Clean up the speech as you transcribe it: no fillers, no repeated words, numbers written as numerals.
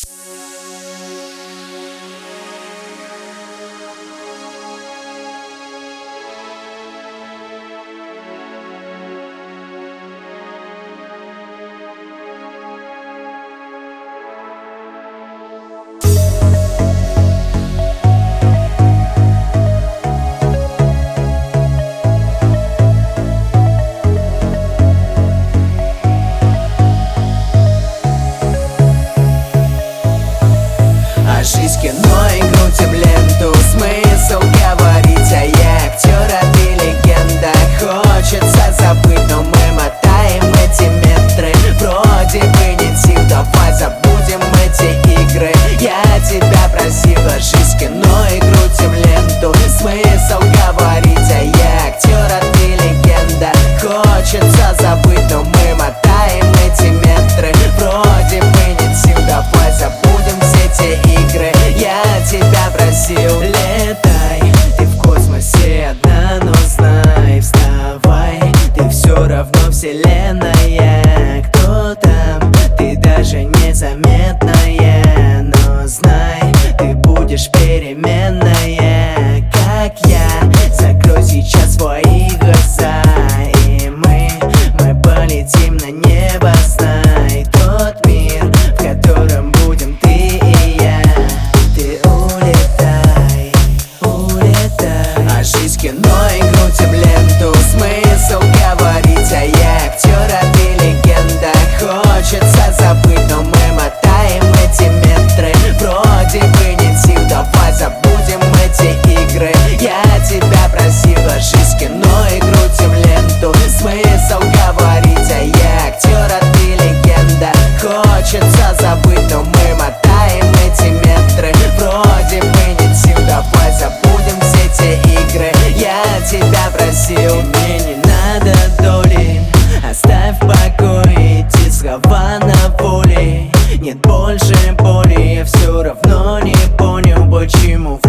Жизнь кино и крутим ленту, смысл говорить, а я актер, а ты легенда. Хочется забыть, но мы мотаем эти метры. Вроде бы нет сил, давай забудем эти игры. Я тебя просила, жизнь кино и крутим ленту, смысл говорить, а я актер, а ты легенда. Хочется забыть, но мы мотаем эти метры. Вроде бы нет сил, давай забудем все те игры. Я тебя просил, летай, ты в космосе одна, но знай, вставай, ты все равно вселенная. Кто там, ты даже незаметная, но знай, ты будешь переменная, как я. Закрой сейчас свои глаза, и мы полетим на небо. Знай, тот мир, в котором будем ты и я. Ты улетай, улетай. А жизнь кино и крутим ленту, смысл говорить, а я актер, а ты легенда. Хочется забыть, но мы мотаем эти метры. Вроде бы нет сил, давай забудем эти игры. Я тебя просила, жизнь кино и крутим ленту, смысл говорить, а я актер, а ты легенда. Хочется забыть, но мы мотаем эти метры. Вроде бы нет сил, давай забудем все те игры. Я тебя просил, мне не надо доли, оставь в покое эти слова на воле. Нет больше боли, я все равно не понял, почему